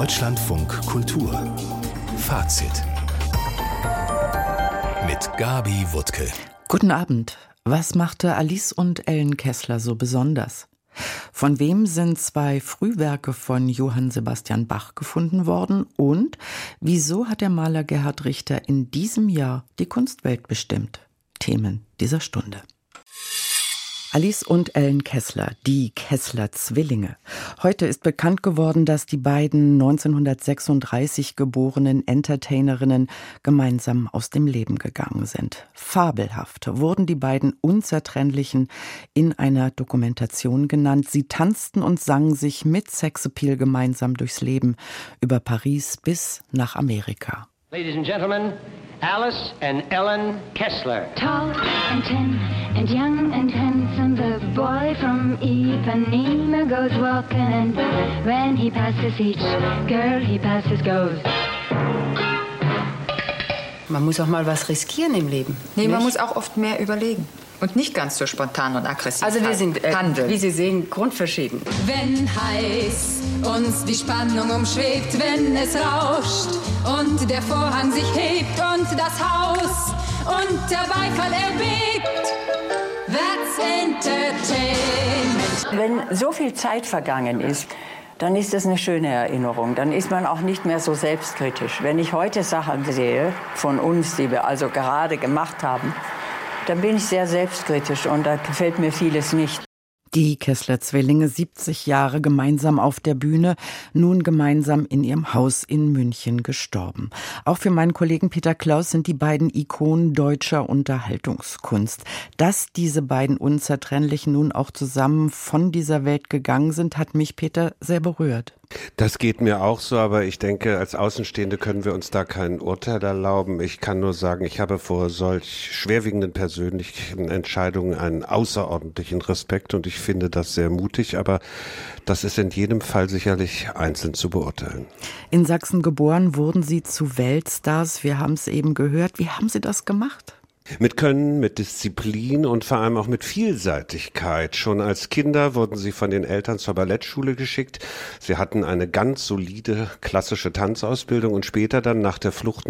Deutschlandfunk Kultur Fazit mit Gabi Wuttke. Guten Abend. Was machte Alice und Ellen Kessler so besonders? Von wem sind 2 Frühwerke von Johann Sebastian Bach gefunden worden? Und wieso hat der Maler Gerhard Richter in diesem Jahr die Kunstwelt bestimmt? Themen dieser Stunde. Alice und Ellen Kessler, die Kessler-Zwillinge. Heute ist bekannt geworden, dass die beiden 1936 geborenen Entertainerinnen gemeinsam aus dem Leben gegangen sind. Fabelhaft wurden die beiden Unzertrennlichen in einer Dokumentation genannt. Sie tanzten und sangen sich mit Sexappeal gemeinsam durchs Leben, über Paris bis nach Amerika. Ladies and gentlemen, Alice and Ellen Kessler. Tall and tin and young and handsome, the boy from Ipanema goes walking, and when he passes each girl he passes goes. Man muss auch mal was riskieren im Leben. Nee, man muss auch oft mehr überlegen. Und nicht ganz so spontan und aggressiv. Also wir sind, handeln. wie Sie sehen, grundverschieden. Wenn heiß uns die Spannung umschwebt, wenn es rauscht und der Vorhang sich hebt und das Haus und der Beifall erbebt, that's entertainment. Wenn so viel Zeit vergangen ist, dann ist das eine schöne Erinnerung. Dann ist man auch nicht mehr so selbstkritisch. Wenn ich heute Sachen sehe von uns, die wir also gerade gemacht haben, dann bin ich sehr selbstkritisch und da gefällt mir vieles nicht. Die Kessler-Zwillinge, 70 Jahre gemeinsam auf der Bühne, nun gemeinsam in ihrem Haus in München gestorben. Auch für meinen Kollegen Peter Klaus sind die beiden Ikonen deutscher Unterhaltungskunst. Dass diese beiden Unzertrennlichen nun auch zusammen von dieser Welt gegangen sind, hat mich, Peter, sehr berührt. Das geht mir auch so, aber ich denke, als Außenstehende können wir uns da kein Urteil erlauben. Ich kann nur sagen, ich habe vor solch schwerwiegenden persönlichen Entscheidungen einen außerordentlichen Respekt und ich finde das sehr mutig, aber das ist in jedem Fall sicherlich einzeln zu beurteilen. In Sachsen geboren wurden Sie zu Weltstars, wir haben es eben gehört. Wie haben Sie das gemacht? Mit Können, mit Disziplin und vor allem auch mit Vielseitigkeit. Schon als Kinder wurden sie von den Eltern zur Ballettschule geschickt. Sie hatten eine ganz solide klassische Tanzausbildung und später dann nach der Flucht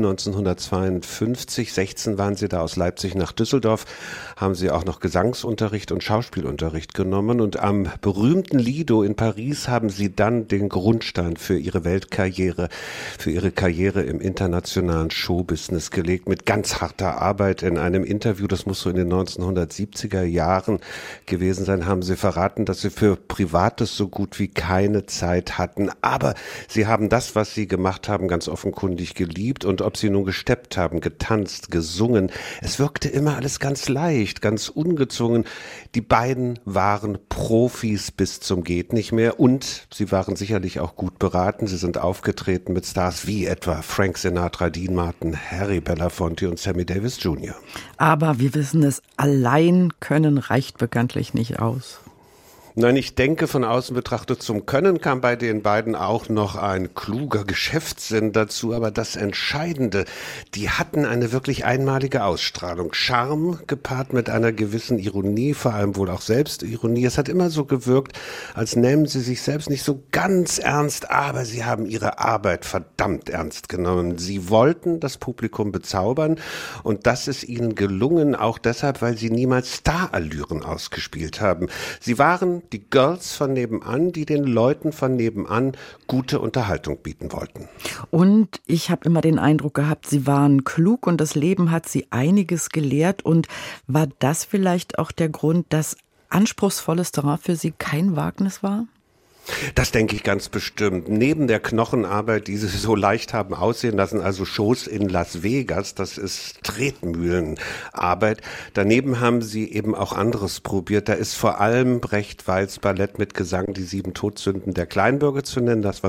1952, 16 waren sie da aus Leipzig nach Düsseldorf, haben sie auch noch Gesangsunterricht und Schauspielunterricht genommen und am berühmten Lido in Paris haben sie dann den Grundstein für ihre Weltkarriere, für ihre Karriere im internationalen Showbusiness gelegt, mit ganz harter Arbeit. In einem Interview, das muss so in den 1970er Jahren gewesen sein, haben sie verraten, dass sie für Privates so gut wie keine Zeit hatten. Aber sie haben das, was sie gemacht haben, ganz offenkundig geliebt. Und ob sie nun gesteppt haben, getanzt, gesungen, es wirkte immer alles ganz leicht, ganz ungezwungen. Die beiden waren Profis bis zum geht nicht mehr. Und sie waren sicherlich auch gut beraten. Sie sind aufgetreten mit Stars wie etwa Frank Sinatra, Dean Martin, Harry Belafonte und Sammy Davis Jr. Aber wir wissen es, allein können reicht bekanntlich nicht aus. Nein, ich denke, von außen betrachtet zum Können kam bei den beiden auch noch ein kluger Geschäftssinn dazu. Aber das Entscheidende, die hatten eine wirklich einmalige Ausstrahlung. Charme gepaart mit einer gewissen Ironie, vor allem wohl auch Selbstironie. Es hat immer so gewirkt, als nähmen sie sich selbst nicht so ganz ernst, aber sie haben ihre Arbeit verdammt ernst genommen. Sie wollten das Publikum bezaubern und das ist ihnen gelungen, auch deshalb, weil sie niemals Starallüren ausgespielt haben. Sie waren die Girls von nebenan, die den Leuten von nebenan gute Unterhaltung bieten wollten. Und ich habe immer den Eindruck gehabt, sie waren klug und das Leben hat sie einiges gelehrt. Und war das vielleicht auch der Grund, dass anspruchsvolles Terrain für sie kein Wagnis war? Das denke ich ganz bestimmt. Neben der Knochenarbeit, die sie so leicht haben aussehen lassen, also Shows in Las Vegas, das ist Tretmühlenarbeit. Daneben haben sie eben auch anderes probiert. Da ist vor allem Brecht Weils Ballett mit Gesang, die 7 Todsünden der Kleinbürger zu nennen. Das war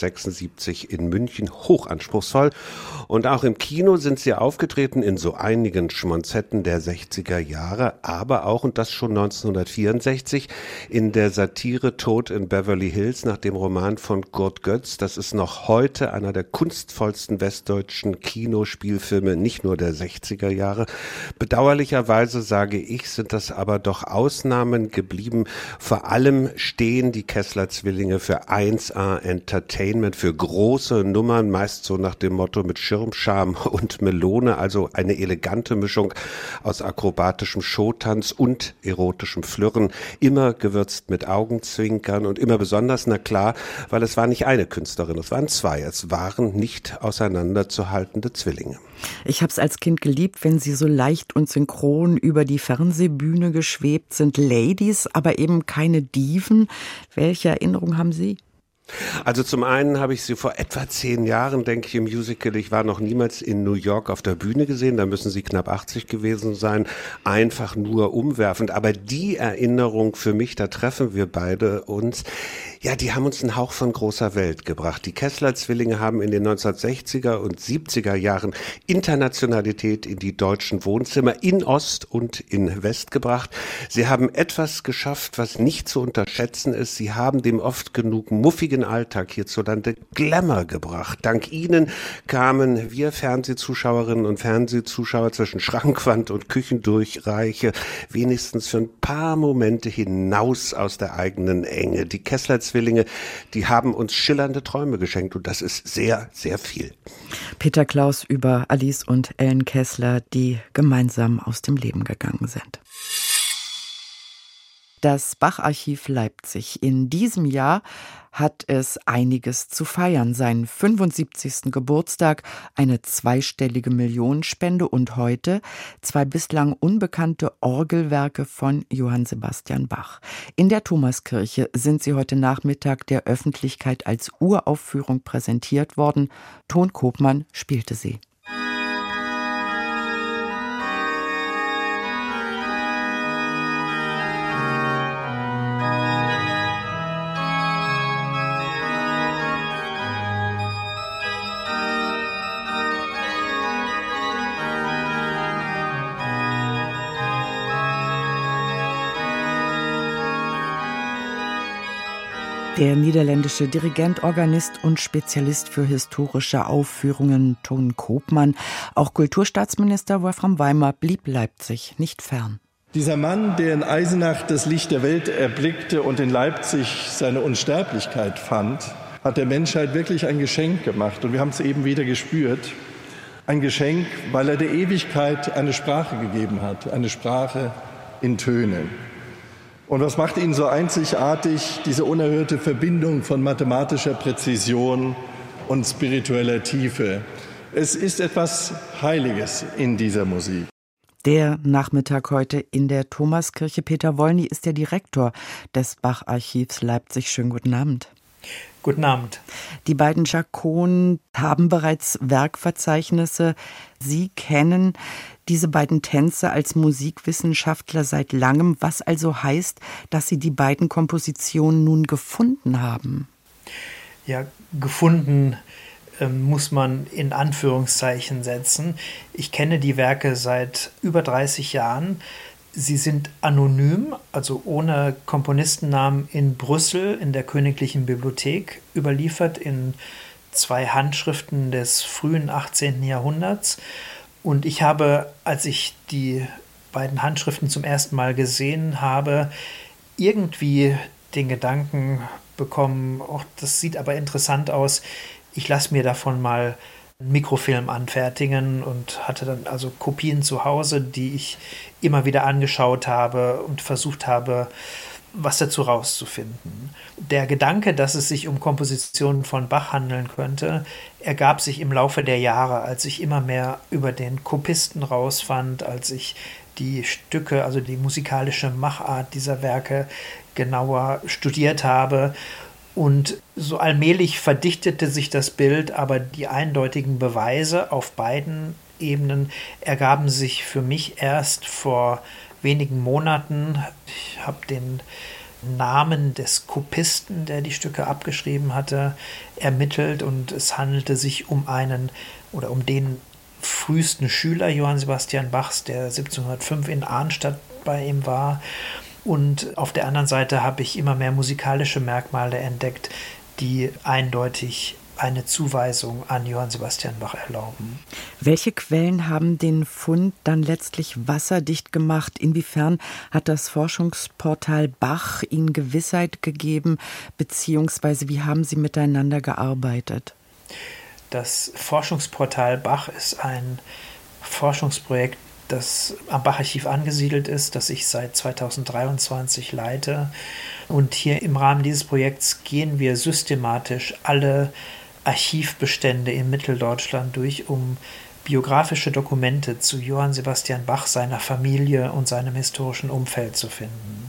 1976 in München, hochanspruchsvoll. Und auch im Kino sind sie aufgetreten in so einigen Schmonzetten der 60er Jahre, aber auch, und das schon 1964, in der Satire Tod in Beverly Beverly Hills nach dem Roman von Kurt Götz. Das ist noch heute einer der kunstvollsten westdeutschen Kinospielfilme, nicht nur der 60er Jahre. Bedauerlicherweise, sage ich, sind das aber doch Ausnahmen geblieben. Vor allem stehen die Kessler-Zwillinge für 1A Entertainment, für große Nummern, meist so nach dem Motto mit Schirmscham und Melone, also eine elegante Mischung aus akrobatischem Showtanz und erotischem Flirren, immer gewürzt mit Augenzwinkern und immer besonders, na klar, weil es war nicht eine Künstlerin, es waren zwei, es waren nicht auseinanderzuhaltende Zwillinge. Ich habe es als Kind geliebt, wenn sie so leicht und synchron über die Fernsehbühne geschwebt sind. Ladies, aber eben keine Diven. Welche Erinnerung haben Sie? Also zum einen habe ich sie vor etwa 10 Jahren, denke ich, im Musical, ich war noch niemals in New York auf der Bühne gesehen, da müssen sie knapp 80 gewesen sein, einfach nur umwerfend. Aber die Erinnerung für mich, da treffen wir beide uns, ja, die haben uns einen Hauch von großer Welt gebracht. Die Kessler-Zwillinge haben in den 1960er und 70er Jahren Internationalität in die deutschen Wohnzimmer in Ost und in West gebracht. Sie haben etwas geschafft, was nicht zu unterschätzen ist. Sie haben dem oft genug muffigen Alltag hierzulande Glamour gebracht. Dank ihnen kamen wir Fernsehzuschauerinnen und Fernsehzuschauer zwischen Schrankwand und Küchendurchreiche wenigstens für ein paar Momente hinaus aus der eigenen Enge. Die Kessler-Zwillinge, die haben uns schillernde Träume geschenkt und das ist sehr, sehr viel. Peter Klaus über Alice und Ellen Kessler, die gemeinsam aus dem Leben gegangen sind. Das Bach-Archiv Leipzig. In diesem Jahr hat es einiges zu feiern. Seinen 75. Geburtstag, eine zweistellige Millionenspende und heute 2 bislang unbekannte Orgelwerke von Johann Sebastian Bach. In der Thomaskirche sind sie heute Nachmittag der Öffentlichkeit als Uraufführung präsentiert worden. Ton Kopmann spielte sie. Der niederländische Dirigent, Organist und Spezialist für historische Aufführungen Ton Kopmann. Auch Kulturstaatsminister Wolfram Weimer blieb Leipzig nicht fern. Dieser Mann, der in Eisenach das Licht der Welt erblickte und in Leipzig seine Unsterblichkeit fand, hat der Menschheit wirklich ein Geschenk gemacht. Und wir haben es eben wieder gespürt. Ein Geschenk, weil er der Ewigkeit eine Sprache gegeben hat, eine Sprache in Tönen. Und was macht ihn so einzigartig? Diese unerhörte Verbindung von mathematischer Präzision und spiritueller Tiefe. Es ist etwas Heiliges in dieser Musik. Der Nachmittag heute in der Thomaskirche. Peter Wollny ist der Direktor des Bach-Archivs Leipzig. Schönen guten Abend. Guten Abend. Die beiden Chaconen haben bereits Werkverzeichnisse. Sie kennen diese beiden Tänze als Musikwissenschaftler seit langem, was also heißt, dass Sie die beiden Kompositionen nun gefunden haben. Ja, gefunden muss man in Anführungszeichen setzen. Ich kenne die Werke seit über 30 Jahren. Sie sind anonym, also ohne Komponistennamen, in Brüssel in der Königlichen Bibliothek überliefert in 2 Handschriften des frühen 18. Jahrhunderts. Und ich habe, als ich die beiden Handschriften zum ersten Mal gesehen habe, irgendwie den Gedanken bekommen, das sieht aber interessant aus, ich lasse mir davon mal einen Mikrofilm anfertigen und hatte dann also Kopien zu Hause, die ich immer wieder angeschaut habe und versucht habe, was dazu rauszufinden. Der Gedanke, dass es sich um Kompositionen von Bach handeln könnte, ergab sich im Laufe der Jahre, als ich immer mehr über den Kopisten rausfand, als ich die Stücke, also die musikalische Machart dieser Werke genauer studiert habe. Und so allmählich verdichtete sich das Bild, aber die eindeutigen Beweise auf beiden Ebenen ergaben sich für mich erst vor wenigen Monaten. Ich habe den Namen des Kopisten, der die Stücke abgeschrieben hatte, ermittelt und es handelte sich um den frühesten Schüler Johann Sebastian Bachs, der 1705 in Arnstadt bei ihm war. Und auf der anderen Seite habe ich immer mehr musikalische Merkmale entdeckt, die eindeutig eine Zuweisung an Johann Sebastian Bach erlauben. Welche Quellen haben den Fund dann letztlich wasserdicht gemacht? Inwiefern hat das Forschungsportal Bach Ihnen Gewissheit gegeben, beziehungsweise wie haben Sie miteinander gearbeitet? Das Forschungsportal Bach ist ein Forschungsprojekt, das am Bach-Archiv angesiedelt ist, das ich seit 2023 leite. Und hier im Rahmen dieses Projekts gehen wir systematisch alle Archivbestände in Mitteldeutschland durch, um biografische Dokumente zu Johann Sebastian Bach, seiner Familie und seinem historischen Umfeld zu finden.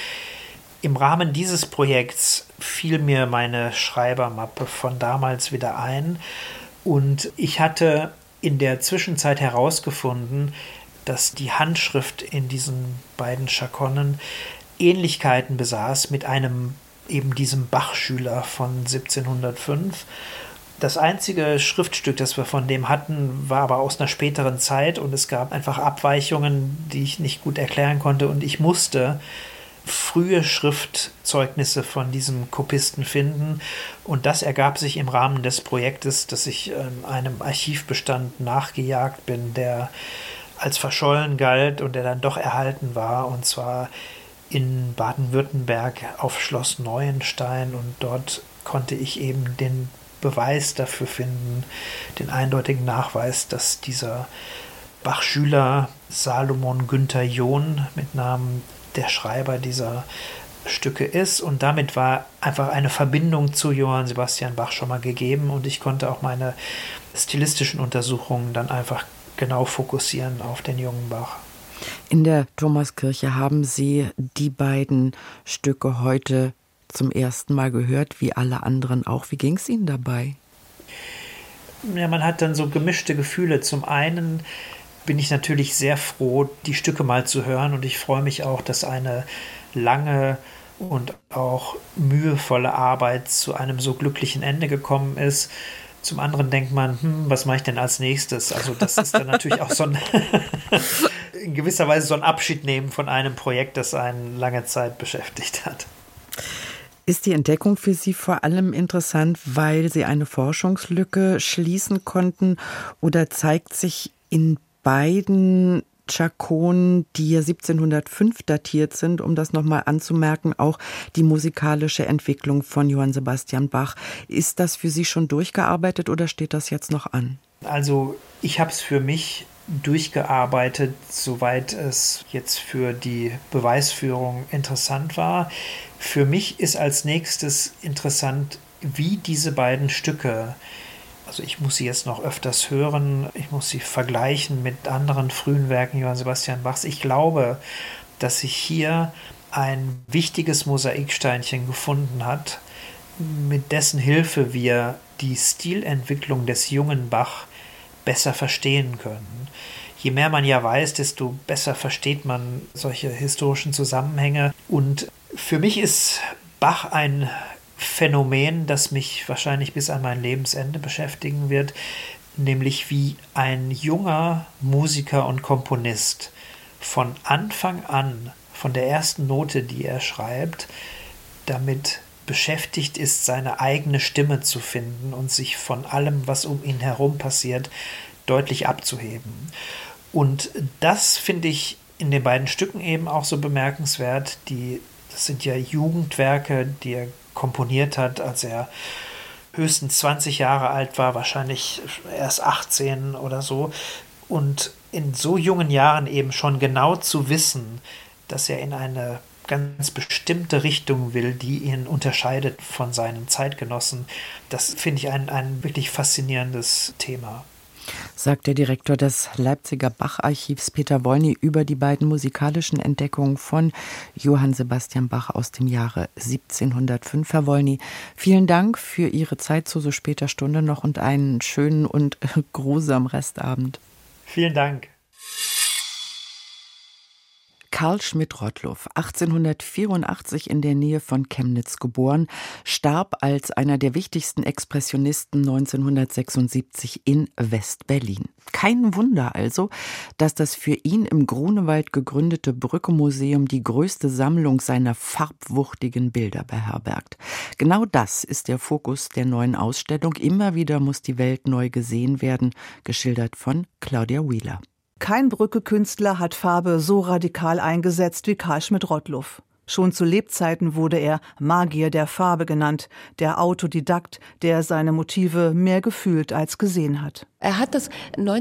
Im Rahmen dieses Projekts fiel mir meine Schreibermappe von damals wieder ein und ich hatte in der Zwischenzeit herausgefunden, dass die Handschrift in diesen beiden Chaconnen Ähnlichkeiten besaß mit eben diesem Bach-Schüler von 1705. Das einzige Schriftstück, das wir von dem hatten, war aber aus einer späteren Zeit und es gab einfach Abweichungen, die ich nicht gut erklären konnte und ich musste frühe Schriftzeugnisse von diesem Kopisten finden und das ergab sich im Rahmen des Projektes, dass ich einem Archivbestand nachgejagt bin, der als verschollen galt und der dann doch erhalten war, und zwar in Baden-Württemberg auf Schloss Neuenstein, und dort konnte ich eben den Beweis dafür finden, den eindeutigen Nachweis, dass dieser Bach-Schüler Salomon Günther John mit Namen der Schreiber dieser Stücke ist, und damit war einfach eine Verbindung zu Johann Sebastian Bach schon mal gegeben und ich konnte auch meine stilistischen Untersuchungen dann einfach genau fokussieren auf den jungen Bach. In der Thomaskirche haben Sie die beiden Stücke heute zum ersten Mal gehört, wie alle anderen auch. Wie ging es Ihnen dabei? Ja, man hat dann so gemischte Gefühle. Zum einen bin ich natürlich sehr froh, die Stücke mal zu hören und ich freue mich auch, dass eine lange und auch mühevolle Arbeit zu einem so glücklichen Ende gekommen ist. Zum anderen denkt man, was mache ich denn als nächstes? Also das ist dann natürlich auch so ein in gewisser Weise so ein Abschied nehmen von einem Projekt, das einen lange Zeit beschäftigt hat. Ist die Entdeckung für Sie vor allem interessant, weil Sie eine Forschungslücke schließen konnten, oder zeigt sich in beiden Chaconen, die ja 1705 datiert sind, um das nochmal anzumerken, auch die musikalische Entwicklung von Johann Sebastian Bach? Ist das für Sie schon durchgearbeitet oder steht das jetzt noch an? Also ich habe es für mich durchgearbeitet, soweit es jetzt für die Beweisführung interessant war. Für mich ist als nächstes interessant, wie diese beiden Stücke, also ich muss sie jetzt noch öfters hören, ich muss sie vergleichen mit anderen frühen Werken Johann Sebastian Bachs. Ich glaube, dass sich hier ein wichtiges Mosaiksteinchen gefunden hat, mit dessen Hilfe wir die Stilentwicklung des jungen Bach besser verstehen können. Je mehr man ja weiß, desto besser versteht man solche historischen Zusammenhänge. Und für mich ist Bach ein Phänomen, das mich wahrscheinlich bis an mein Lebensende beschäftigen wird, nämlich wie ein junger Musiker und Komponist von Anfang an, von der ersten Note, die er schreibt, damit beschäftigt ist, seine eigene Stimme zu finden und sich von allem, was um ihn herum passiert, deutlich abzuheben. Und das finde ich in den beiden Stücken eben auch so bemerkenswert. Das sind ja Jugendwerke, die er komponiert hat, als er höchstens 20 Jahre alt war, wahrscheinlich erst 18 oder so. Und in so jungen Jahren eben schon genau zu wissen, dass er in eine ganz bestimmte Richtung will, die ihn unterscheidet von seinen Zeitgenossen, das finde ich ein wirklich faszinierendes Thema. Sagt der Direktor des Leipziger Bach-Archivs Peter Wolny über die beiden musikalischen Entdeckungen von Johann Sebastian Bach aus dem Jahre 1705. Herr Wolny, vielen Dank für Ihre Zeit zu so später Stunde noch und einen schönen und grusamen Restabend. Vielen Dank. Karl Schmidt-Rottluff, 1884 in der Nähe von Chemnitz geboren, starb als einer der wichtigsten Expressionisten 1976 in West-Berlin. Kein Wunder also, dass das für ihn im Grunewald gegründete Brücke-Museum die größte Sammlung seiner farbwuchtigen Bilder beherbergt. Genau das ist der Fokus der neuen Ausstellung. Immer wieder muss die Welt neu gesehen werden, geschildert von Claudia Wheeler. Kein Brücke-Künstler hat Farbe so radikal eingesetzt wie Karl Schmidt-Rottluff. Schon zu Lebzeiten wurde er Magier der Farbe genannt, der Autodidakt, der seine Motive mehr gefühlt als gesehen hat. Er hat das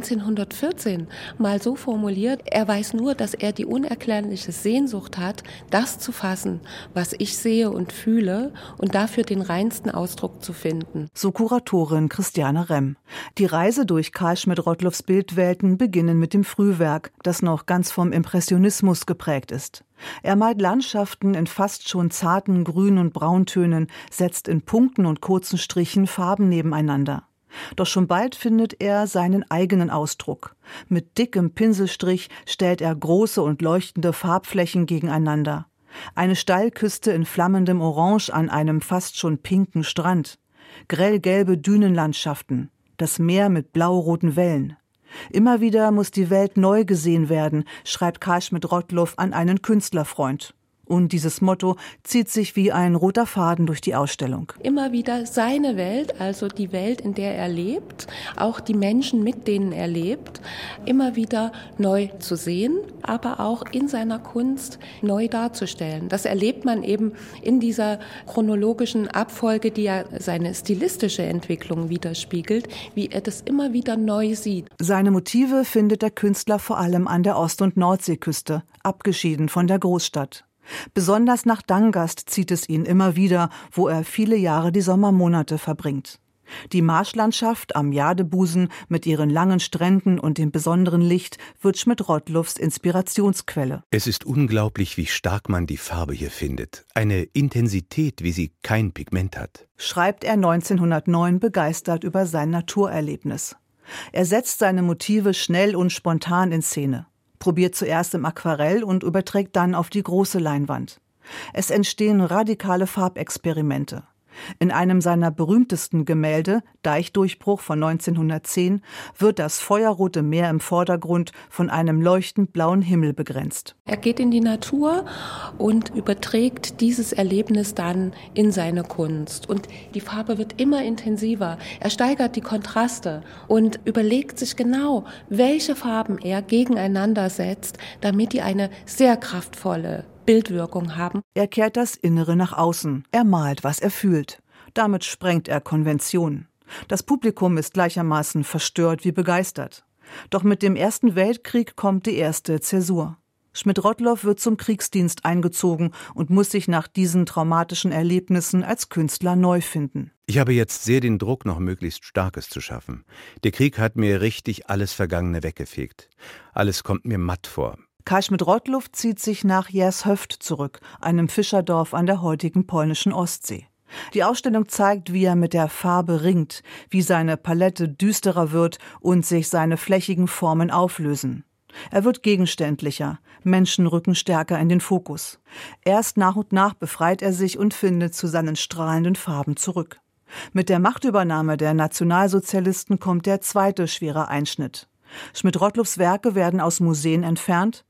1914 mal so formuliert, er weiß nur, dass er die unerklärliche Sehnsucht hat, das zu fassen, was ich sehe und fühle und dafür den reinsten Ausdruck zu finden. So Kuratorin Christiane Remm. Die Reise durch Karl Schmidt-Rottluffs Bildwelten beginnen mit dem Frühwerk, das noch ganz vom Impressionismus geprägt ist. Er malt Landschaften in fast schon zarten Grün- und Brauntönen, setzt in Punkten und kurzen Strichen Farben nebeneinander. Doch schon bald findet er seinen eigenen Ausdruck. Mit dickem Pinselstrich stellt er große und leuchtende Farbflächen gegeneinander. Eine Steilküste in flammendem Orange an einem fast schon pinken Strand. Grellgelbe Dünenlandschaften. Das Meer mit blau-roten Wellen. Immer wieder muss die Welt neu gesehen werden, schreibt Karl Schmidt-Rottluff an einen Künstlerfreund. Und dieses Motto zieht sich wie ein roter Faden durch die Ausstellung. Immer wieder seine Welt, also die Welt, in der er lebt, auch die Menschen, mit denen er lebt, immer wieder neu zu sehen, aber auch in seiner Kunst neu darzustellen. Das erlebt man eben in dieser chronologischen Abfolge, die ja seine stilistische Entwicklung widerspiegelt, wie er das immer wieder neu sieht. Seine Motive findet der Künstler vor allem an der Ost- und Nordseeküste, abgeschieden von der Großstadt. Besonders nach Dangast zieht es ihn immer wieder, wo er viele Jahre die Sommermonate verbringt. Die Marschlandschaft am Jadebusen mit ihren langen Stränden und dem besonderen Licht wird Schmidt-Rottluffs Inspirationsquelle. Es ist unglaublich, wie stark man die Farbe hier findet. Eine Intensität, wie sie kein Pigment hat. Schreibt er 1909 begeistert über sein Naturerlebnis. Er setzt seine Motive schnell und spontan in Szene. Probiert zuerst im Aquarell und überträgt dann auf die große Leinwand. Es entstehen radikale Farbexperimente. In einem seiner berühmtesten Gemälde, Deichdurchbruch von 1910, wird das feuerrote Meer im Vordergrund von einem leuchtend blauen Himmel begrenzt. Er geht in die Natur und überträgt dieses Erlebnis dann in seine Kunst. Und die Farbe wird immer intensiver. Er steigert die Kontraste und überlegt sich genau, welche Farben er gegeneinander setzt, damit die eine sehr kraftvolle Bildwirkung haben. Er kehrt das Innere nach außen. Er malt, was er fühlt. Damit sprengt er Konventionen. Das Publikum ist gleichermaßen verstört wie begeistert. Doch mit dem Ersten Weltkrieg kommt die erste Zäsur. Schmidt-Rottluff wird zum Kriegsdienst eingezogen und muss sich nach diesen traumatischen Erlebnissen als Künstler neu finden. Ich habe jetzt sehr den Druck, noch möglichst Starkes zu schaffen. Der Krieg hat mir richtig alles Vergangene weggefegt. Alles kommt mir matt vor. Karl Schmidt-Rottluff zieht sich nach Jershöft zurück, einem Fischerdorf an der heutigen polnischen Ostsee. Die Ausstellung zeigt, wie er mit der Farbe ringt, wie seine Palette düsterer wird und sich seine flächigen Formen auflösen. Er wird gegenständlicher, Menschen rücken stärker in den Fokus. Erst nach und nach befreit er sich und findet zu seinen strahlenden Farben zurück. Mit der Machtübernahme der Nationalsozialisten kommt der zweite schwere Einschnitt. Schmidt-Rottluffs Werke werden aus Museen entfernt.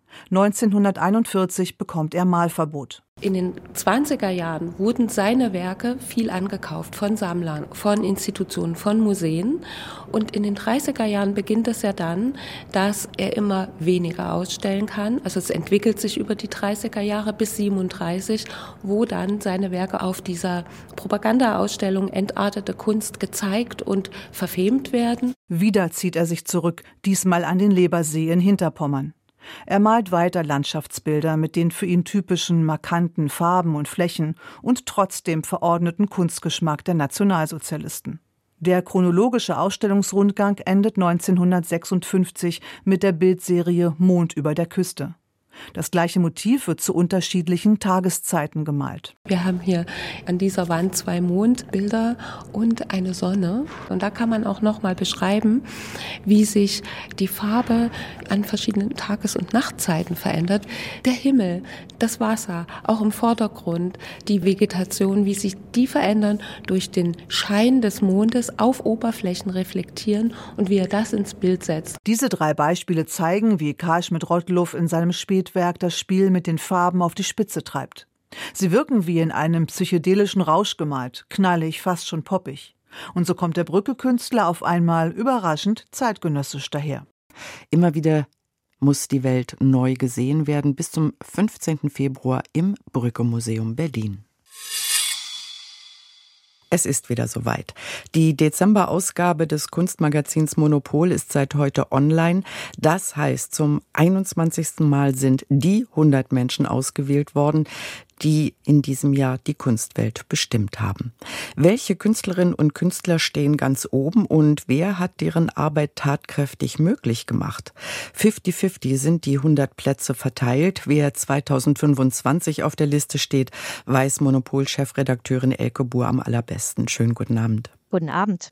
1941 bekommt er Malverbot. In den 20er Jahren wurden seine Werke viel angekauft von Sammlern, von Institutionen, von Museen. Und in den 30er Jahren beginnt es ja dann, dass er immer weniger ausstellen kann. Also es entwickelt sich über die 30er Jahre bis 37, wo dann seine Werke auf dieser Propagandaausstellung Entartete Kunst gezeigt und verfilmt werden. Wieder zieht er sich zurück, diesmal an den Lebersee in Hinterpommern. Er malt weiter Landschaftsbilder mit den für ihn typischen, markanten Farben und Flächen und trotzdem verordneten Kunstgeschmack der Nationalsozialisten. Der chronologische Ausstellungsrundgang endet 1956 mit der Bildserie Mond über der Küste. Das gleiche Motiv wird zu unterschiedlichen Tageszeiten gemalt. Wir haben hier an dieser Wand 2 Mondbilder und eine Sonne. Und da kann man auch nochmal beschreiben, wie sich die Farbe an verschiedenen Tages- und Nachtzeiten verändert. Der Himmel, das Wasser, auch im Vordergrund, die Vegetation, wie sich die verändern durch den Schein des Mondes auf Oberflächen reflektieren und wie er das ins Bild setzt. Diese 3 Beispiele zeigen, wie Karl Schmidt-Rottluff in seinem Spätwerk das Spiel mit den Farben auf die Spitze treibt. Sie wirken wie in einem psychedelischen Rausch gemalt, knallig, fast schon poppig. Und so kommt der Brücke-Künstler auf einmal überraschend zeitgenössisch daher. Immer wieder muss die Welt neu gesehen werden, bis zum 15. Februar im Brücke-Museum Berlin. Es ist wieder soweit. Die Dezemberausgabe des Kunstmagazins Monopol ist seit heute online. Das heißt, zum 21. Mal sind die 100 Menschen ausgewählt worden, die in diesem Jahr die Kunstwelt bestimmt haben. Welche Künstlerinnen und Künstler stehen ganz oben und wer hat deren Arbeit tatkräftig möglich gemacht? 50-50 sind die 100 Plätze verteilt. Wer 2025 auf der Liste steht, weiß Monopol-Chefredakteurin Elke Buhr am allerbesten. Schönen guten Abend. Guten Abend.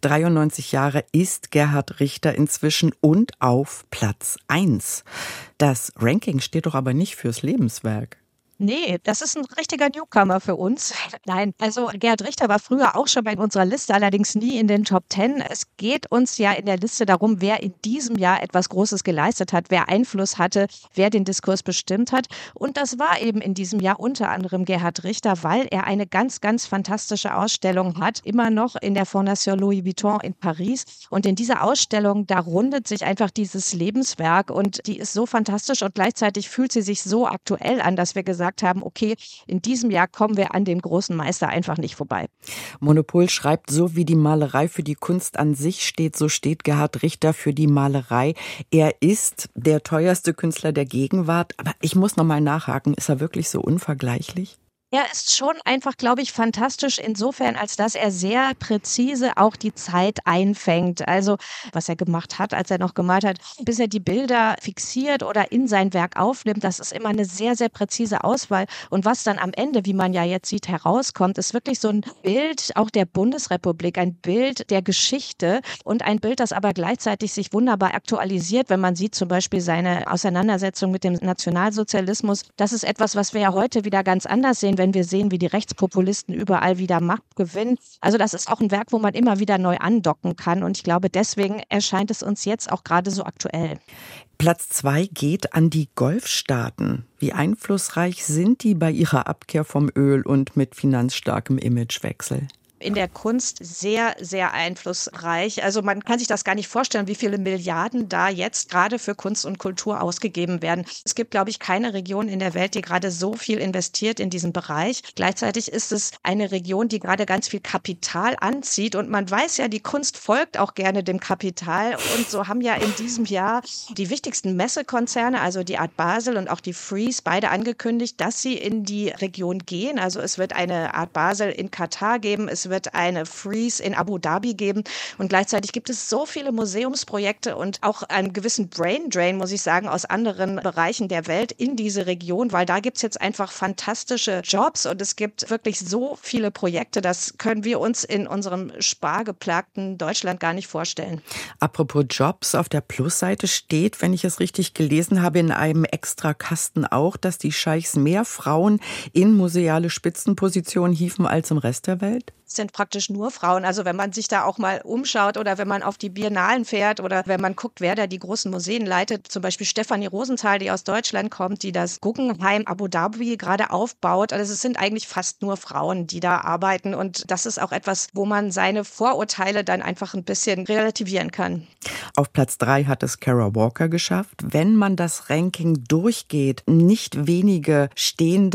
93 Jahre ist Gerhard Richter inzwischen und auf Platz 1. Das Ranking steht doch aber nicht fürs Lebenswerk. Nee, das ist ein richtiger Newcomer für uns. Nein, also Gerhard Richter war früher auch schon bei unserer Liste, allerdings nie in den Top 10. Es geht uns ja in der Liste darum, wer in diesem Jahr etwas Großes geleistet hat, wer Einfluss hatte, wer den Diskurs bestimmt hat. Und das war eben in diesem Jahr unter anderem Gerhard Richter, weil er eine ganz, ganz fantastische Ausstellung hat, immer noch in der Fondation Louis Vuitton in Paris. Und in dieser Ausstellung, da rundet sich einfach dieses Lebenswerk und die ist so fantastisch und gleichzeitig fühlt sie sich so aktuell an, dass wir gesagt haben, okay, in diesem Jahr kommen wir an dem großen Meister einfach nicht vorbei. Monopol schreibt, so wie die Malerei für die Kunst an sich steht, so steht Gerhard Richter für die Malerei. Er ist der teuerste Künstler der Gegenwart, aber ich muss noch mal nachhaken, ist er wirklich so unvergleichlich? Er ist schon einfach, glaube ich, fantastisch insofern, als dass er sehr präzise auch die Zeit einfängt. Also was er gemacht hat, als er noch gemalt hat, bis er die Bilder fixiert oder in sein Werk aufnimmt, das ist immer eine sehr, sehr präzise Auswahl. Und was dann am Ende, wie man ja jetzt sieht, herauskommt, ist wirklich so ein Bild auch der Bundesrepublik, ein Bild der Geschichte und ein Bild, das aber gleichzeitig sich wunderbar aktualisiert, wenn man sieht zum Beispiel seine Auseinandersetzung mit dem Nationalsozialismus. Das ist etwas, was wir ja heute wieder ganz anders sehen, wenn wir sehen, wie die Rechtspopulisten überall wieder Macht gewinnen. Also das ist auch ein Werk, wo man immer wieder neu andocken kann. Und ich glaube, deswegen erscheint es uns jetzt auch gerade so aktuell. Platz 2 geht an die Golfstaaten. Wie einflussreich sind die bei ihrer Abkehr vom Öl und mit finanzstarkem Imagewechsel? In der Kunst sehr, sehr einflussreich. Also man kann sich das gar nicht vorstellen, wie viele Milliarden da jetzt gerade für Kunst und Kultur ausgegeben werden. Es gibt, glaube ich, keine Region in der Welt, die gerade so viel investiert in diesen Bereich. Gleichzeitig ist es eine Region, die gerade ganz viel Kapital anzieht. Und man weiß ja, die Kunst folgt auch gerne dem Kapital. Und so haben ja in diesem Jahr die wichtigsten Messekonzerne, also die Art Basel und auch die Frieze, beide angekündigt, dass sie in die Region gehen. Also es wird eine Art Basel in Katar geben, es wird eine Frieze in Abu Dhabi geben und gleichzeitig gibt es so viele Museumsprojekte und auch einen gewissen Brain Drain, muss ich sagen, aus anderen Bereichen der Welt in diese Region, weil da gibt es jetzt einfach fantastische Jobs und es gibt wirklich so viele Projekte, das können wir uns in unserem spargeplagten Deutschland gar nicht vorstellen. Apropos Jobs, auf der Plusseite steht, wenn ich es richtig gelesen habe, in einem Extrakasten auch, dass die Scheichs mehr Frauen in museale Spitzenpositionen hieven als im Rest der Welt? Sind praktisch nur Frauen. Also wenn man sich da auch mal umschaut oder wenn man auf die Biennalen fährt oder wenn man guckt, wer da die großen Museen leitet, zum Beispiel Stefanie Rosenthal, die aus Deutschland kommt, die das Guggenheim Abu Dhabi gerade aufbaut. Also es sind eigentlich fast nur Frauen, die da arbeiten und das ist auch etwas, wo man seine Vorurteile dann einfach ein bisschen relativieren kann. Auf Platz 3 hat es Kara Walker geschafft. Wenn man das Ranking durchgeht, nicht wenige stehen da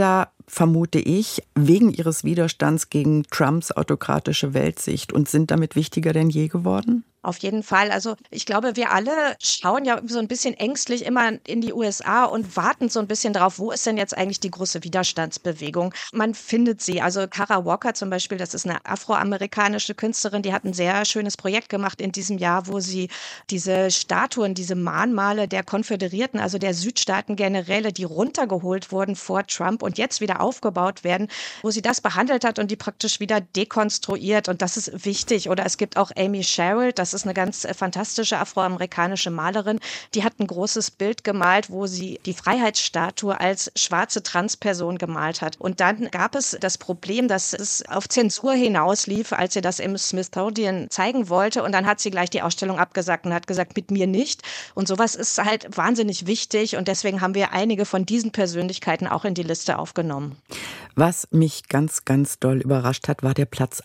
vermute ich, wegen ihres Widerstands gegen Trumps autokratische Weltsicht und sind damit wichtiger denn je geworden? Auf jeden Fall. Also ich glaube, wir alle schauen ja so ein bisschen ängstlich immer in die USA und warten so ein bisschen drauf, wo ist denn jetzt eigentlich die große Widerstandsbewegung? Man findet sie. Also Kara Walker zum Beispiel, das ist eine afroamerikanische Künstlerin, die hat ein sehr schönes Projekt gemacht in diesem Jahr, wo sie diese Statuen, diese Mahnmale der Konföderierten, also der Südstaaten-Generäle, die runtergeholt wurden vor Trump und jetzt wieder aufgebaut werden, wo sie das behandelt hat und die praktisch wieder dekonstruiert. Und das ist wichtig. Oder es gibt auch Amy Sherrill, das ist eine ganz fantastische afroamerikanische Malerin, die hat ein großes Bild gemalt, wo sie die Freiheitsstatue als schwarze Transperson gemalt hat. Und dann gab es das Problem, dass es auf Zensur hinauslief, als sie das im Smithsonian zeigen wollte. Und dann hat sie gleich die Ausstellung abgesagt und hat gesagt, mit mir nicht. Und sowas ist halt wahnsinnig wichtig. Und deswegen haben wir einige von diesen Persönlichkeiten auch in die Liste aufgenommen. Was mich ganz, ganz doll überrascht hat, war der Platz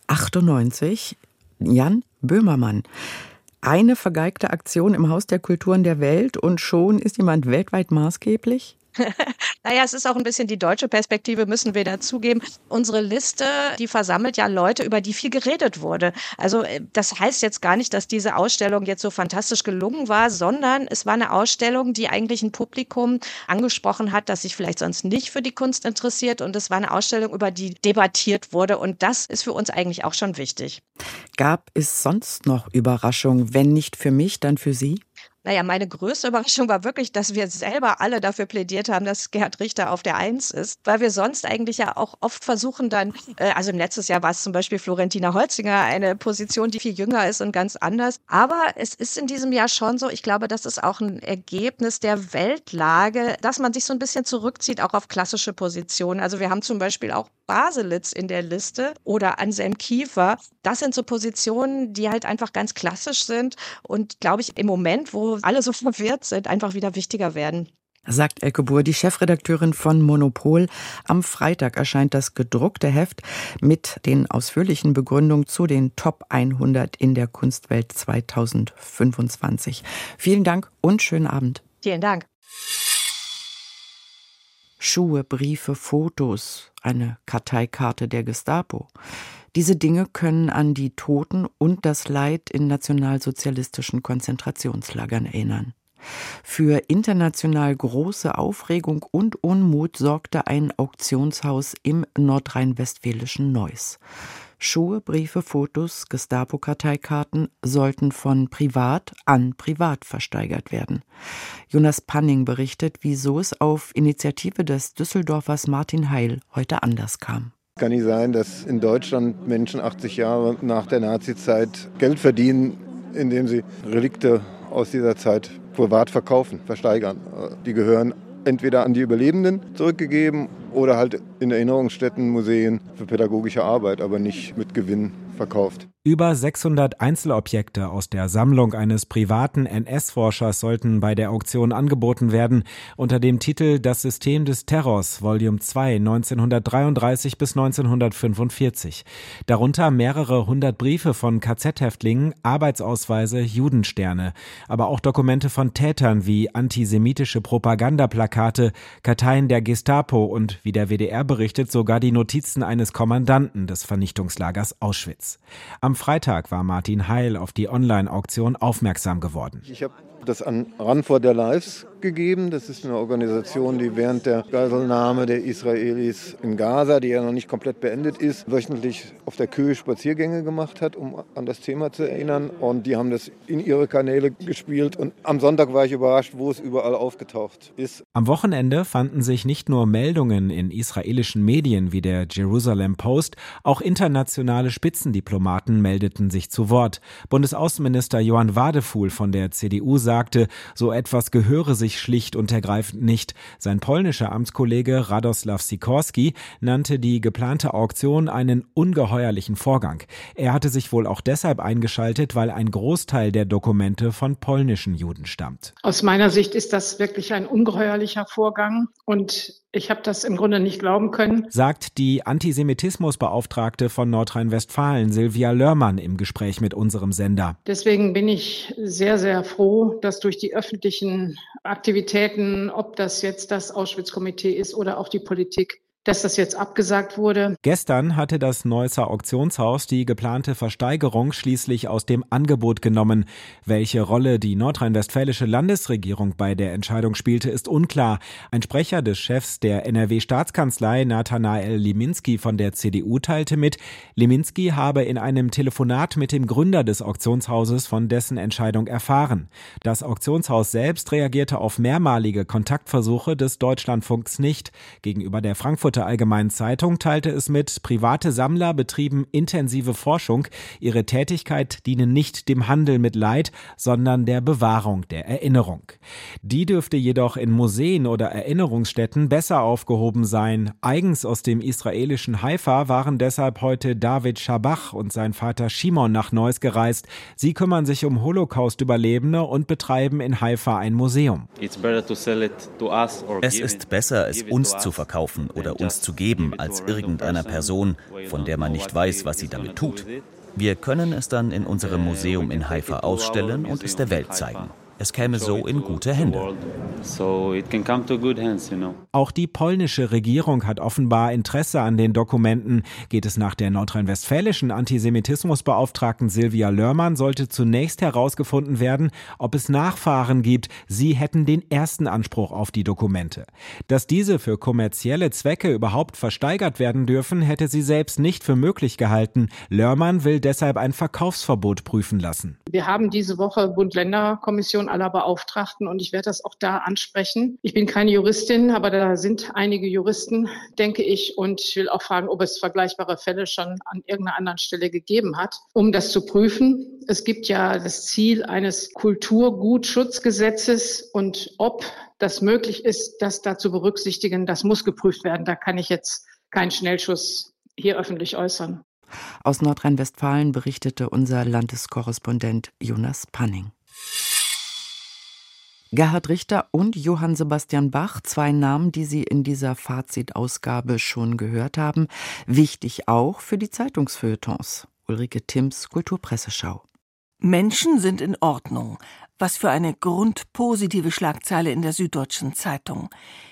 98. Jan Böhmermann. Eine vergeigte Aktion im Haus der Kulturen der Welt und schon ist jemand weltweit maßgeblich? Naja, es ist auch ein bisschen die deutsche Perspektive, müssen wir dazugeben. Unsere Liste, die versammelt ja Leute, über die viel geredet wurde. Also das heißt jetzt gar nicht, dass diese Ausstellung jetzt so fantastisch gelungen war, sondern es war eine Ausstellung, die eigentlich ein Publikum angesprochen hat, das sich vielleicht sonst nicht für die Kunst interessiert. Und es war eine Ausstellung, über die debattiert wurde. Und das ist für uns eigentlich auch schon wichtig. Gab es sonst noch Überraschungen? Wenn nicht für mich, dann für Sie? Naja, meine größte Überraschung war wirklich, dass wir selber alle dafür plädiert haben, dass Gerhard Richter auf der 1 ist, weil wir sonst eigentlich ja auch oft versuchen dann, also im letzten Jahr war es zum Beispiel Florentina Holzinger, eine Position, die viel jünger ist und ganz anders. Aber es ist in diesem Jahr schon so, ich glaube, das ist auch ein Ergebnis der Weltlage, dass man sich so ein bisschen zurückzieht, auch auf klassische Positionen. Also wir haben zum Beispiel auch Baselitz in der Liste oder Anselm Kiefer. Das sind so Positionen, die halt einfach ganz klassisch sind und, glaube ich, im Moment, wo alle so verwirrt sind, einfach wieder wichtiger werden. Sagt Elke Buhr, die Chefredakteurin von Monopol. Am Freitag erscheint das gedruckte Heft mit den ausführlichen Begründungen zu den Top 100 in der Kunstwelt 2025. Vielen Dank und schönen Abend. Vielen Dank. Schuhe, Briefe, Fotos, eine Karteikarte der Gestapo. Diese Dinge können an die Toten und das Leid in nationalsozialistischen Konzentrationslagern erinnern. Für international große Aufregung und Unmut sorgte ein Auktionshaus im nordrhein-westfälischen Neuss. Schuhe, Briefe, Fotos, Gestapo-Karteikarten sollten von privat an privat versteigert werden. Jonas Panning berichtet, wieso es auf Initiative des Düsseldorfers Martin Heil heute anders kam. Es kann nicht sein, dass in Deutschland Menschen 80 Jahre nach der Nazizeit Geld verdienen, indem sie Relikte aus dieser Zeit privat verkaufen, versteigern. Die gehören entweder an die Überlebenden zurückgegeben oder halt in Erinnerungsstätten, Museen für pädagogische Arbeit, aber nicht mit Gewinn verkauft. Über 600 Einzelobjekte aus der Sammlung eines privaten NS-Forschers sollten bei der Auktion angeboten werden, unter dem Titel Das System des Terrors, Volume 2, 1933 bis 1945. Darunter mehrere hundert Briefe von KZ-Häftlingen, Arbeitsausweise, Judensterne, aber auch Dokumente von Tätern wie antisemitische Propagandaplakate, Karteien der Gestapo und, wie der WDR berichtet, sogar die Notizen eines Kommandanten des Vernichtungslagers Auschwitz. Am Freitag war Martin Heil auf die Online-Auktion aufmerksam geworden. Ich habe das an Run for Their Lives gegeben. Das ist eine Organisation, die während der Geiselnahme der Israelis in Gaza, die ja noch nicht komplett beendet ist, wöchentlich auf der Kühe Spaziergänge gemacht hat, um an das Thema zu erinnern. Und die haben das in ihre Kanäle gespielt. Und am Sonntag war ich überrascht, wo es überall aufgetaucht ist. Am Wochenende fanden sich nicht nur Meldungen in israelischen Medien wie der Jerusalem Post, auch internationale Spitzendiplomaten meldeten sich zu Wort. Bundesaußenminister Johann Wadefuhl von der CDU sagte, so etwas gehöre sich schlicht und ergreifend nicht. Sein polnischer Amtskollege Radoslaw Sikorski nannte die geplante Auktion einen ungeheuerlichen Vorgang. Er hatte sich wohl auch deshalb eingeschaltet, weil ein Großteil der Dokumente von polnischen Juden stammt. Aus meiner Sicht ist das wirklich ein ungeheuerlicher Vorgang und ich habe das im Grunde nicht glauben können, sagt die Antisemitismusbeauftragte von Nordrhein-Westfalen, Silvia Lörmann, im Gespräch mit unserem Sender. Deswegen bin ich sehr, sehr froh, dass durch die öffentlichen Aktivitäten, ob das jetzt das Auschwitz-Komitee ist oder auch die Politik, dass das jetzt abgesagt wurde. Gestern hatte das Neusser Auktionshaus die geplante Versteigerung schließlich aus dem Angebot genommen. Welche Rolle die nordrhein-westfälische Landesregierung bei der Entscheidung spielte, ist unklar. Ein Sprecher des Chefs der NRW-Staatskanzlei, Nathanael Liminski von der CDU, teilte mit, Liminski habe in einem Telefonat mit dem Gründer des Auktionshauses von dessen Entscheidung erfahren. Das Auktionshaus selbst reagierte auf mehrmalige Kontaktversuche des Deutschlandfunks nicht. Gegenüber der Frankfurter Allgemeinen Zeitung teilte es mit, private Sammler betrieben intensive Forschung. Ihre Tätigkeit diene nicht dem Handel mit Leid, sondern der Bewahrung der Erinnerung. Die dürfte jedoch in Museen oder Erinnerungsstätten besser aufgehoben sein. Eigens aus dem israelischen Haifa waren deshalb heute David Schabach und sein Vater Shimon nach Neuss gereist. Sie kümmern sich um Holocaust-Überlebende und betreiben in Haifa ein Museum. Es ist besser, es uns zu verkaufen oder uns zu geben, als irgendeiner Person, von der man nicht weiß, was sie damit tut. Wir können es dann in unserem Museum in Haifa ausstellen und es der Welt zeigen. Es käme so in gute Hände. Auch die polnische Regierung hat offenbar Interesse an den Dokumenten. Geht es nach der nordrhein-westfälischen Antisemitismusbeauftragten Sylwia Lörmann, sollte zunächst herausgefunden werden, ob es Nachfahren gibt. Sie hätten den ersten Anspruch auf die Dokumente. Dass diese für kommerzielle Zwecke überhaupt versteigert werden dürfen, hätte sie selbst nicht für möglich gehalten. Lörmann will deshalb ein Verkaufsverbot prüfen lassen. Wir haben diese Woche Bund-Länder-Kommission aller Beauftragten und ich werde das auch da ansprechen. Ich bin keine Juristin, aber da sind einige Juristen, denke ich, und ich will auch fragen, ob es vergleichbare Fälle schon an irgendeiner anderen Stelle gegeben hat, um das zu prüfen. Es gibt ja das Ziel eines Kulturgutschutzgesetzes und ob das möglich ist, das da zu berücksichtigen, das muss geprüft werden. Da kann ich jetzt keinen Schnellschuss hier öffentlich äußern. Aus Nordrhein-Westfalen berichtete unser Landeskorrespondent Jonas Panning. Gerhard Richter und Johann Sebastian Bach, zwei Namen, die Sie in dieser Fazitausgabe schon gehört haben, wichtig auch für die Zeitungsfeuilletons. Ulrike Timms, Kulturpresseschau. Menschen sind in Ordnung. Was für eine grundpositive Schlagzeile in der Süddeutschen Zeitung.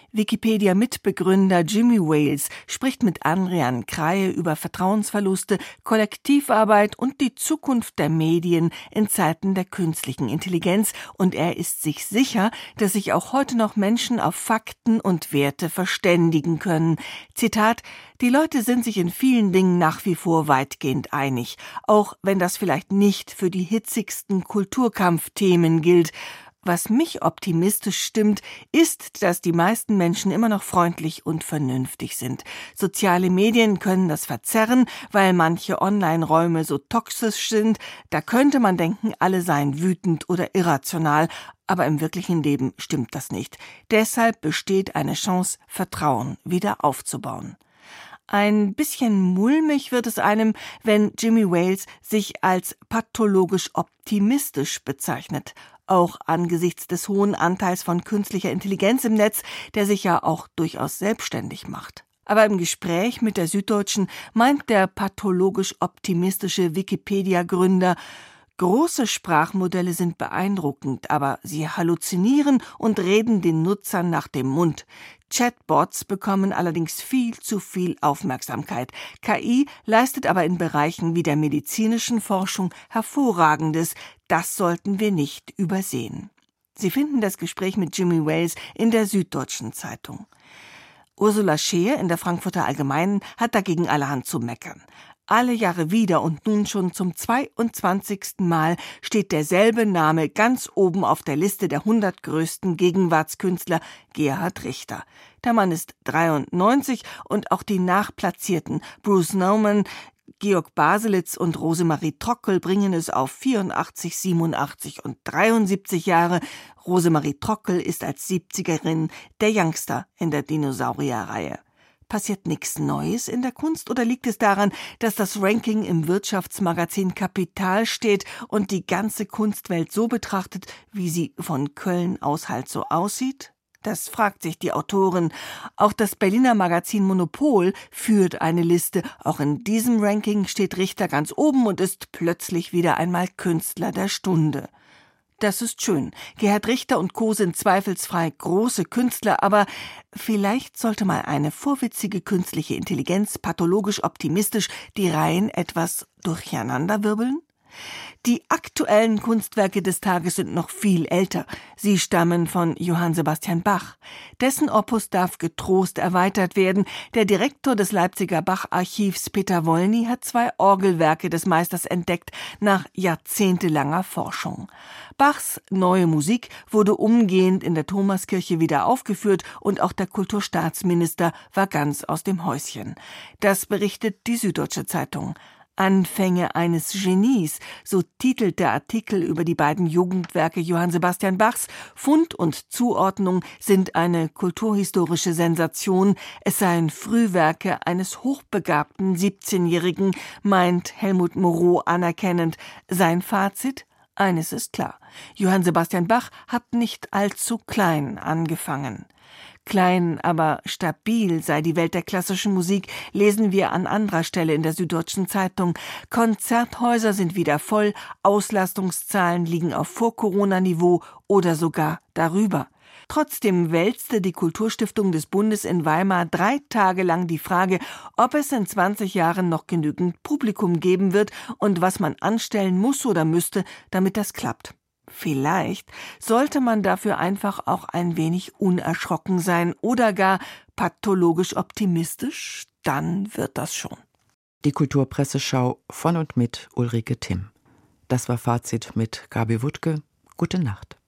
Wikipedia-Mitbegründer Jimmy Wales spricht mit Adrian Kreie über Vertrauensverluste, Kollektivarbeit und die Zukunft der Medien in Zeiten der künstlichen Intelligenz. Und er ist sich sicher, dass sich auch heute noch Menschen auf Fakten und Werte verständigen können. Zitat: Die Leute sind sich in vielen Dingen nach wie vor weitgehend einig, auch wenn das vielleicht nicht für die hitzigsten Kulturkampfthemen gilt. Was mich optimistisch stimmt, ist, dass die meisten Menschen immer noch freundlich und vernünftig sind. Soziale Medien können das verzerren, weil manche Online-Räume so toxisch sind. Da könnte man denken, alle seien wütend oder irrational. Aber im wirklichen Leben stimmt das nicht. Deshalb besteht eine Chance, Vertrauen wieder aufzubauen. Ein bisschen mulmig wird es einem, wenn Jimmy Wales sich als pathologisch optimistisch bezeichnet. Auch angesichts des hohen Anteils von künstlicher Intelligenz im Netz, der sich ja auch durchaus selbstständig macht. Aber im Gespräch mit der Süddeutschen meint der pathologisch optimistische Wikipedia-Gründer, große Sprachmodelle sind beeindruckend, aber sie halluzinieren und reden den Nutzern nach dem Mund. Chatbots bekommen allerdings viel zu viel Aufmerksamkeit. KI leistet aber in Bereichen wie der medizinischen Forschung Hervorragendes. Das sollten wir nicht übersehen. Sie finden das Gespräch mit Jimmy Wales in der Süddeutschen Zeitung. Ursula Scheer in der Frankfurter Allgemeinen hat dagegen allerhand zu meckern. Alle Jahre wieder und nun schon zum 22. Mal steht derselbe Name ganz oben auf der Liste der 100 größten Gegenwartskünstler, Gerhard Richter. Der Mann ist 93 und auch die Nachplatzierten Bruce Nauman, Georg Baselitz und Rosemarie Trockel bringen es auf 84, 87 und 73 Jahre. Rosemarie Trockel ist als 70erin der Youngster in der Dinosaurierreihe. Passiert nichts Neues in der Kunst oder liegt es daran, dass das Ranking im Wirtschaftsmagazin Kapital steht und die ganze Kunstwelt so betrachtet, wie sie von Köln aus halt so aussieht? Das fragt sich die Autorin. Auch das Berliner Magazin Monopol führt eine Liste. Auch in diesem Ranking steht Richter ganz oben und ist plötzlich wieder einmal Künstler der Stunde. Das ist schön. Gerhard Richter und Co. sind zweifelsfrei große Künstler, aber vielleicht sollte mal eine vorwitzige künstliche Intelligenz pathologisch optimistisch die Reihen etwas durcheinanderwirbeln? Die aktuellen Kunstwerke des Tages sind noch viel älter. Sie stammen von Johann Sebastian Bach. Dessen Opus darf getrost erweitert werden. Der Direktor des Leipziger Bach-Archivs, Peter Wolny, hat 2 Orgelwerke des Meisters entdeckt, nach jahrzehntelanger Forschung. Bachs neue Musik wurde umgehend in der Thomaskirche wieder aufgeführt und auch der Kulturstaatsminister war ganz aus dem Häuschen. Das berichtet die Süddeutsche Zeitung. Anfänge eines Genies, so titelt der Artikel über die beiden Jugendwerke Johann Sebastian Bachs. Fund und Zuordnung sind eine kulturhistorische Sensation. Es seien Frühwerke eines hochbegabten 17-Jährigen, meint Helmut Moreau anerkennend. Sein Fazit? Eines ist klar. Johann Sebastian Bach hat nicht allzu klein angefangen. Klein, aber stabil sei die Welt der klassischen Musik, lesen wir an anderer Stelle in der Süddeutschen Zeitung. Konzerthäuser sind wieder voll, Auslastungszahlen liegen auf Vor-Corona-Niveau oder sogar darüber. Trotzdem wälzte die Kulturstiftung des Bundes in Weimar 3 Tage lang die Frage, ob es in 20 Jahren noch genügend Publikum geben wird und was man anstellen muss oder müsste, damit das klappt. Vielleicht sollte man dafür einfach auch ein wenig unerschrocken sein oder gar pathologisch optimistisch, dann wird das schon. Die Kulturpresseschau von und mit Ulrike Timm. Das war Fazit mit Gabi Wuttke. Gute Nacht.